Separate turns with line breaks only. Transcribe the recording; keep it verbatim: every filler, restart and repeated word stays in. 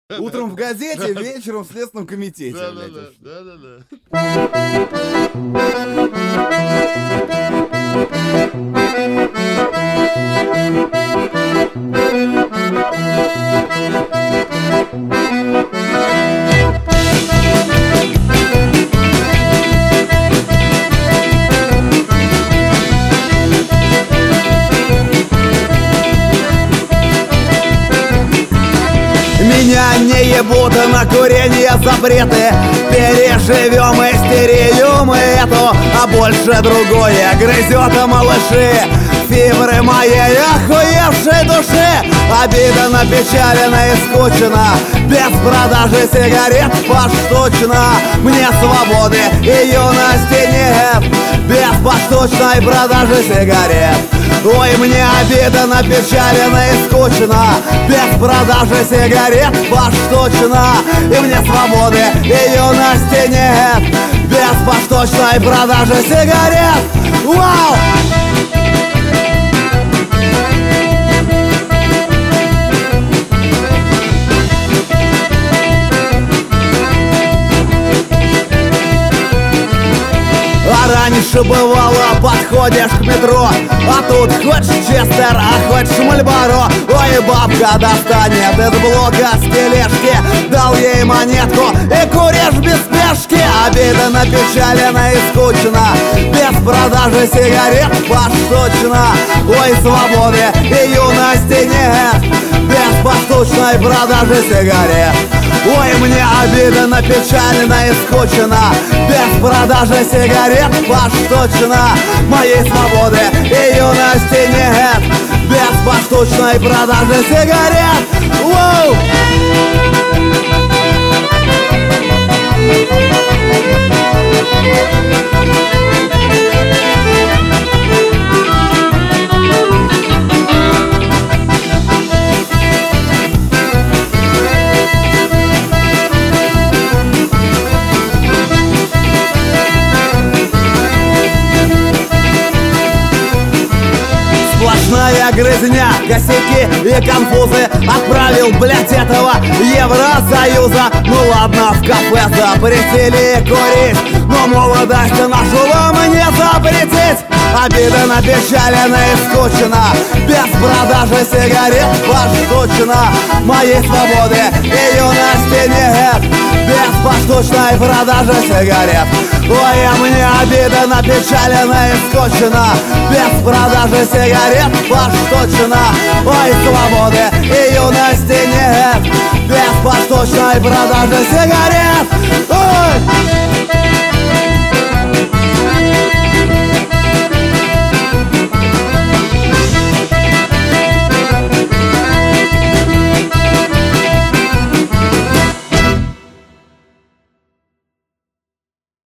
Утром в газете, вечером в Следственном комитете.
Да-да-да, да-да-да.
Меня не ебут на курение запреты. Переживем истерию мы эту, а больше другое грызет малыши. Фибры моей охуевшей души. Обида напечалена и скучна. Без продажи сигарет поштучно. Мне свободы и юности нет. Без поштучной продажи сигарет. Ой, мне обида напечалена и скучно. Без продажи сигарет поштучно. И мне свободы и юности нет. Без поштучной продажи сигарет. Вау! А раньше бывало, подходишь к метро, а тут хочешь Честер, а хочешь Мальборо. Ой, бабка достанет из блока с тележки. Дал ей монетку и куришь без спешки. Обида напечалена и скучно. Без продажи сигарет поштучно. Ой, свободы и юности нет. Без поштучной продажи сигарет. Ой, мне обида напечалена и скучно. Без продажи сигарет поштучно. Моей свободы и юности нет. Без поштучной продажи сигарет. Воу! Сплошная грызня, косяки и конфузы. Отправил, блять, этого Евросоюза. Ну ладно, в кафе запретили курить, но молодость нашу вам не запретить. Обида напечалена и скучно. Без продажи сигарет поштучно. Моей свободы и юности нет. Без поштучной продажи сигарет. Ой, а мне обида напечалена и скучно. Без продажи сигарет поштучно. Ой, свободы и юности нет. Без поштучной продажи сигарет.